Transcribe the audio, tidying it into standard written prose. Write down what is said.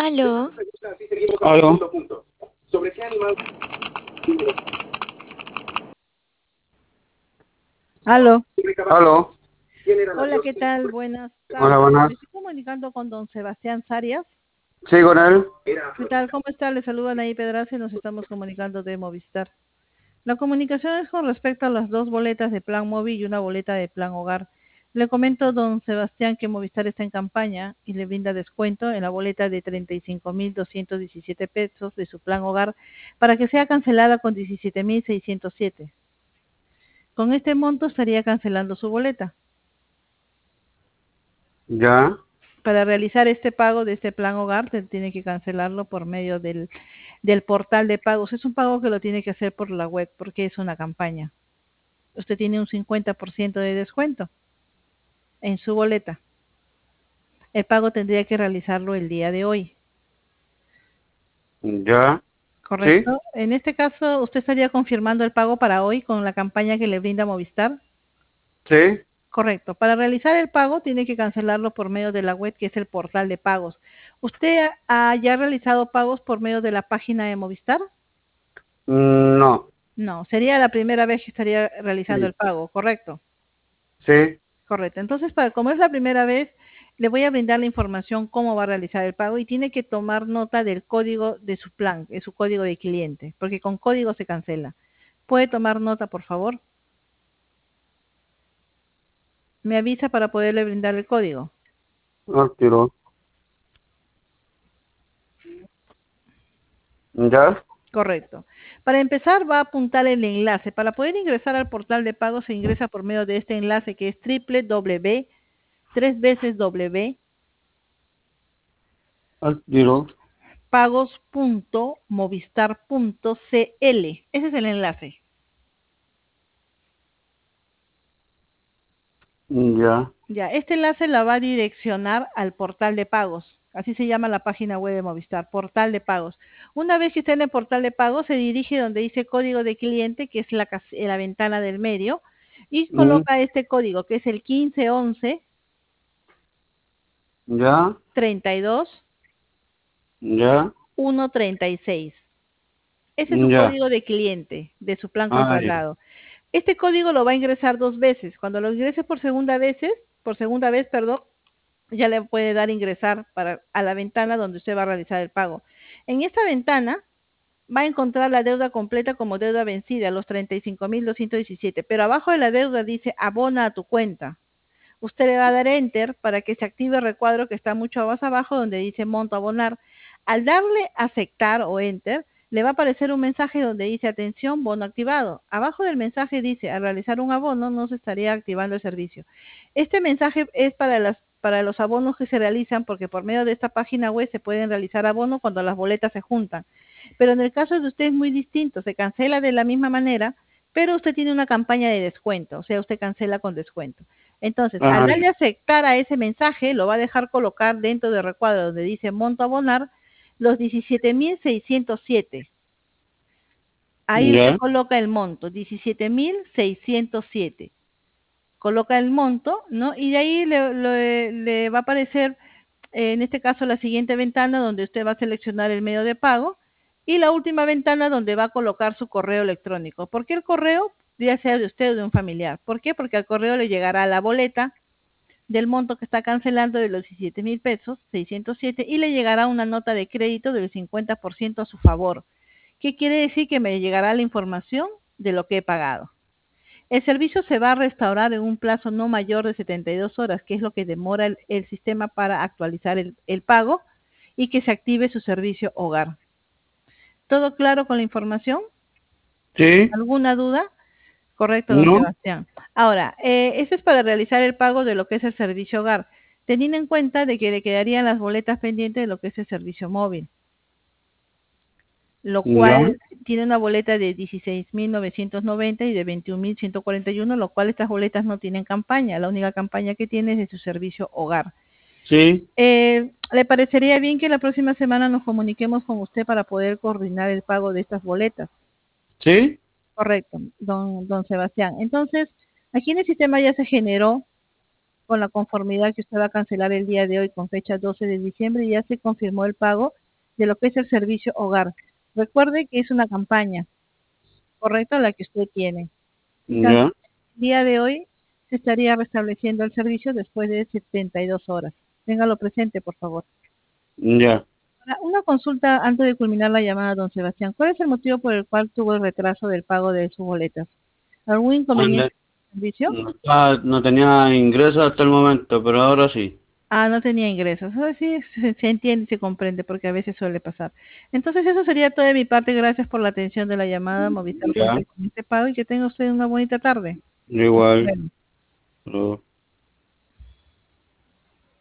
Aló, Aló. Aló. Aló. Hola, ¿qué tal? Buenas Hola, tardes. buenas. Me estoy comunicando con don Sebastián Zarias. Sí, con él. ¿Qué tal? ¿Cómo está? Le saludan ahí Pedraza y nos estamos comunicando de Movistar. La comunicación es con respecto a las dos boletas de plan móvil y una boleta de plan hogar. Le comento, don Sebastián, que Movistar está en campaña y le brinda descuento en la boleta de 35.217 pesos de su plan hogar para que sea cancelada con 17.607. Con este monto estaría cancelando su boleta. Ya. Para realizar este pago de este plan hogar, se tiene que cancelarlo por medio del portal de pagos. Es un pago que lo tiene que hacer por la web porque es una campaña. Usted tiene un 50% de descuento en su boleta. El pago tendría que realizarlo el día de hoy, Ya. Sí. ¿correcto? En este caso, ¿usted estaría confirmando el pago para hoy con la campaña que le brinda Movistar? Sí. Correcto. Para realizar el pago tiene que cancelarlo por medio de la web, que es el portal de pagos. ¿Usted ha ya realizado pagos por medio de la página de Movistar? No. No, sería la primera vez que estaría realizando Sí. el pago, ¿correcto? Sí. Correcto. Entonces, como es la primera vez, le voy a brindar la información cómo va a realizar el pago y tiene que tomar nota del código de su plan, de su código de cliente, porque con código se cancela. ¿Puede tomar nota, por favor? Me avisa para poderle brindar el código. Al tiro. Ya. Correcto. Para empezar, va a apuntar el enlace. Para poder ingresar al portal de pago, se ingresa por medio de este enlace que es www, tres veces w, Al tiro. pagos.movistar.cl. Ese es el enlace. Ya. Ya, este enlace la va a direccionar al portal de pagos. Así se llama la página web de Movistar, portal de pagos. Una vez que esté en el portal de pagos, se dirige donde dice código de cliente, que es la ventana del medio, y Mm. coloca este código, que es el 1511 Ya. 32 Ya. 136. Ese es su Ya. código de cliente de su plan Ah, ya. contratado. Este código lo va a ingresar dos veces. Cuando lo ingrese por segunda vez, perdón, ya le puede dar ingresar a la ventana donde usted va a realizar el pago. En esta ventana va a encontrar la deuda completa como deuda vencida, los 35.217, pero abajo de la deuda dice abona a tu cuenta. Usted le va a dar enter para que se active el recuadro que está mucho más abajo donde dice monto abonar. Al darle aceptar o enter, le va a aparecer un mensaje donde dice atención, bono activado. Abajo del mensaje dice al realizar un abono no se estaría activando el servicio. Este mensaje es para los abonos que se realizan porque por medio de esta página web se pueden realizar abonos cuando las boletas se juntan. Pero en el caso de usted es muy distinto, se cancela de la misma manera, pero usted tiene una campaña de descuento, o sea, usted cancela con descuento. Entonces, al Ah, darle a aceptar a ese mensaje, lo va a dejar colocar dentro del recuadro donde dice monto abonar los 17.607. Ahí usted ya. coloca el monto, 17.607. Coloca el monto, ¿no? Y de ahí le va a aparecer, en este caso, la siguiente ventana donde usted va a seleccionar el medio de pago y la última ventana donde va a colocar su correo electrónico. ¿Por qué el correo? Ya sea de usted o de un familiar. ¿Por qué? Porque al correo le llegará la boleta del monto que está cancelando de los 17.000 pesos, 607, y le llegará una nota de crédito del 50% a su favor. ¿Qué quiere decir? Que me llegará la información de lo que he pagado. El servicio se va a restaurar en un plazo no mayor de 72 horas, que es lo que demora el sistema para actualizar el pago y que se active su servicio hogar. ¿Todo claro con la información? Sí. ¿Alguna duda? Correcto, don No. Sebastián. Ahora, eso es para realizar el pago de lo que es el servicio hogar, teniendo en cuenta de que le quedarían las boletas pendientes de lo que es el servicio móvil, lo Ya. cual tiene una boleta de 16.990 y de 21.141, lo cual estas boletas no tienen campaña. La única campaña que tiene es de su servicio hogar. Sí. ¿Le parecería bien que la próxima semana nos comuniquemos con usted para poder coordinar el pago de estas boletas? Sí. Correcto, don Sebastián. Entonces, aquí en el sistema ya se generó con la conformidad que usted va a cancelar el día de hoy con fecha 12 de diciembre y ya se confirmó el pago de lo que es el servicio hogar. Recuerde que es una campaña, correcta, la que usted tiene. Si cancela ya, el día de hoy, se estaría restableciendo el servicio después de 72 horas. Téngalo presente, por favor. ya. Ahora, una consulta antes de culminar la llamada, don Sebastián. ¿Cuál es el motivo por el cual tuvo el retraso del pago de sus boletas? ¿Algún inconveniente con el servicio? No tenía ingresos hasta el momento, pero ahora sí. Ah, no tenía ingresos. Ah, sí, se entiende y se comprende porque a veces suele pasar. Entonces, eso sería todo de mi parte. Gracias por la atención de la llamada. Movistar Ya, cumple con este pago y que tenga usted una bonita tarde. Hasta igual. luego. Pero